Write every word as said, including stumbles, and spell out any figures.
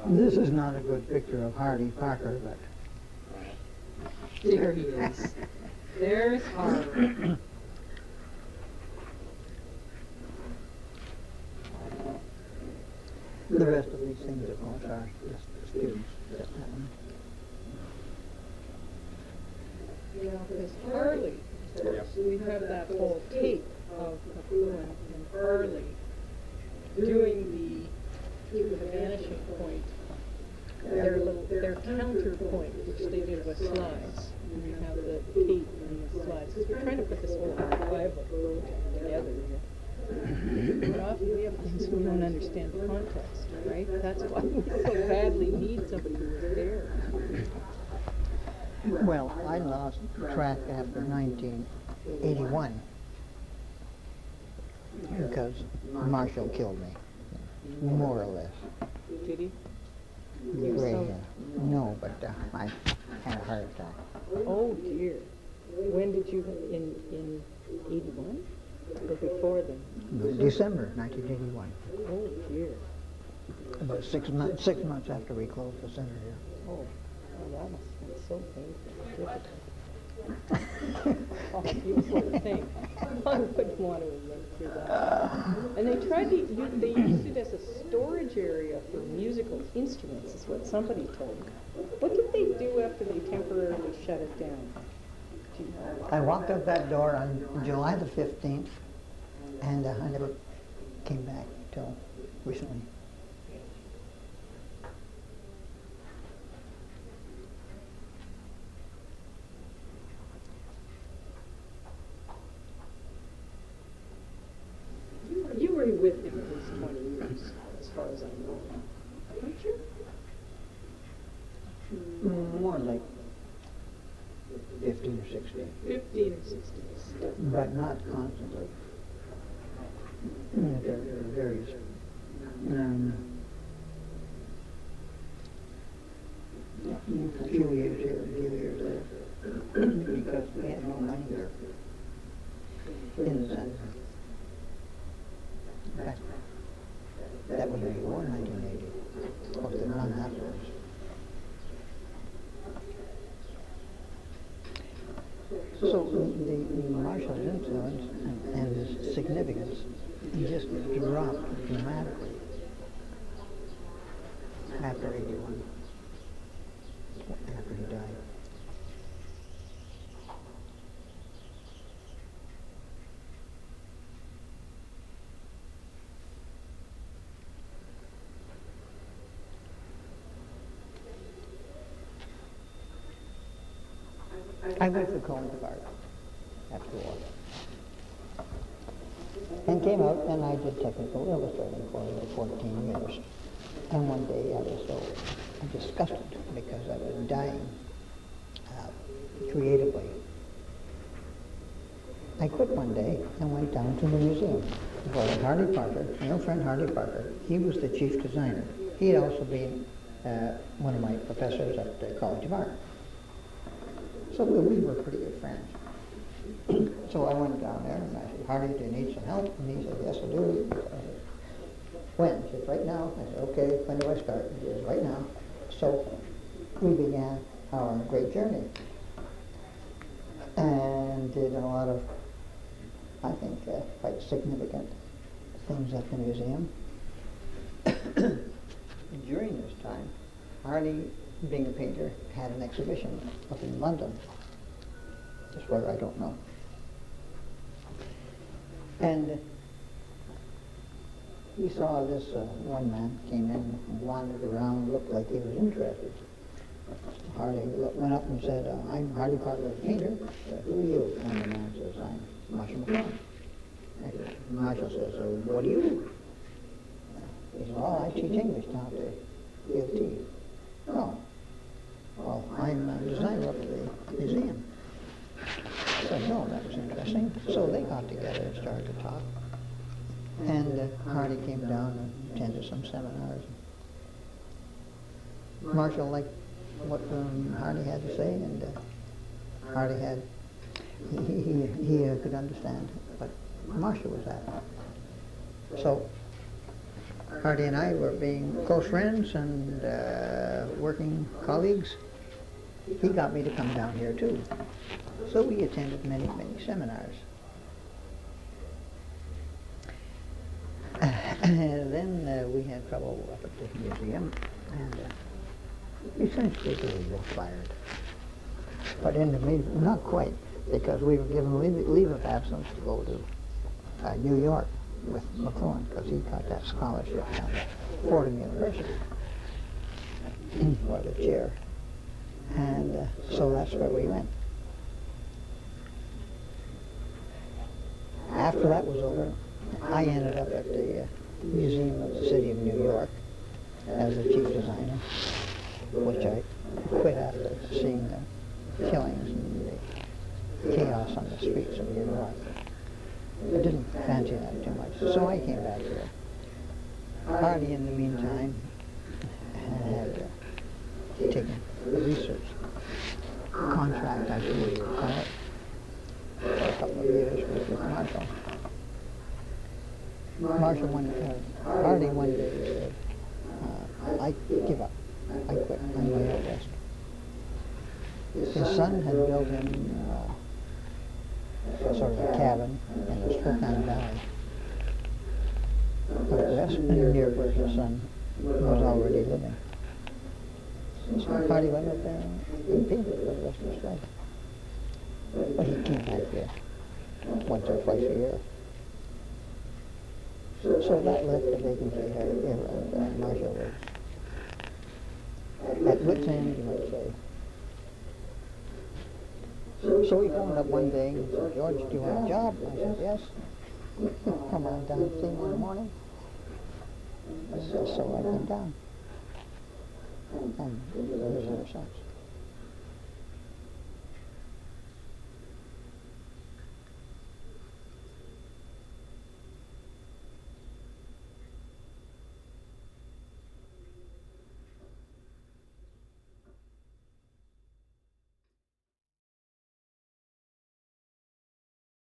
This is not a good picture of Hardy Parker, but There he is. There's Harvard. the rest of these things, of course, are just the students. That happen. You know, because Harley, of course, we have that whole tape of McLuhan and Harley doing the Cape of the Vanishing Point, their little, their counterpoint, which they did with slides. And we have the tape and the slides, because we're trying to put this whole archival project together here. But often we have things we don't understand the context, right? That's why we so badly need somebody who was there. Well, I lost track after nineteen eighty-one because Marshall killed me, more or less. Did he? Gray hair. No, but uh, I had a heart attack. Oh dear. When did you, in, in eighty-one? Or before then? December nineteen eighty-one. Oh dear. About six months, six months after we closed the center here. Oh, oh that must have been so painful, difficult. Oh, you poor thing. I wouldn't want to have lived through that. And they tried to, you, they used it as a storage area for musical instruments, is what somebody told me. What did they do after they temporarily shut it down? Do you know? I walked out that door on July the fifteenth, and uh, I never came back till recently. You were with him at least twenty years, as far as I know. Weren't you? More like fifteen or sixteen. Fifteen or sixteen. But not constantly. Mm, There there are various. Um, a few years here, a few years there, because we had no money here in the center. In fact, that was before nineteen eighty. Of course, they run afterwards. So the, the Marshall's influence and, and his significance just dropped dramatically after eighty-one, after he died. I went to College Park after the war. And came out and I did technical illustrating for fourteen years. And one day I was so disgusted because I was dying uh, creatively. I quit one day and went down to the museum. For Hardy Parker, my old friend Hardy Parker, he was the chief designer. He had also been uh, one of my professors at the College of Art. So we, we were pretty good friends. So I went down there and I said, Hardy, do you need some help? And he said, yes, I do. I said, when? He said, right now. I said, okay, when do I start? He said, right now. So we began our great journey and did a lot of, I think, uh, quite significant things at the museum. During this time, Hardy, being a painter, had an exhibition up in London. Just where I don't know. And he saw this uh, one man came in and wandered around, looked like he was interested. Hardy look, went up and said, uh, I'm Hardy Parker, painter. Said, who are you? And the man says, I'm Marshall McLuhan. And Marshall says, so what do you do? He said, oh, I teach English down at the U of T. Oh, well, I'm a designer up at the museum. I said, no, that was interesting. So they got together and started to talk. And uh, Hardy came down and attended some seminars. Marshall liked what um, Hardy had to say, and uh, Hardy had, he, he, he uh, could understand what Marshall was at. So Hardy and I were being close friends and uh, working colleagues. He got me to come down here too. So we attended many, many seminars. And then uh, we had trouble up at the museum, and uh, essentially we were fired. But in the mean, not quite, because we were given leave, leave of absence to go to uh, New York with McLuhan, because he got that scholarship down at Fordham University for the chair. And uh, so that's where we went. After that was over, I ended up at the uh, Museum of the City of New York as the chief designer, which I quit after seeing the killings and the chaos on the streets of New York. I didn't fancy that too much, so I came back here. Hardy, in the meantime, had uh, taken a research contract, I suppose you would call it, for a couple of years with Marshall. Marshall one, uh, Hardy one day said, uh, I give up. I quit. I'm going out west. His son had built him uh, sort of a cabin in the Spokane Valley out west, and near where his son was already living. So Hardy went up there and painted for the rest of his life. But he came back here once or twice a year. So that left the vacancy here, here and uh, Marshall was at wit's end, you might say. So he phoned up one day and said, George, do you want a job? I said, yes. Come on down and see me in the morning. So, so I came down. And it was ever since.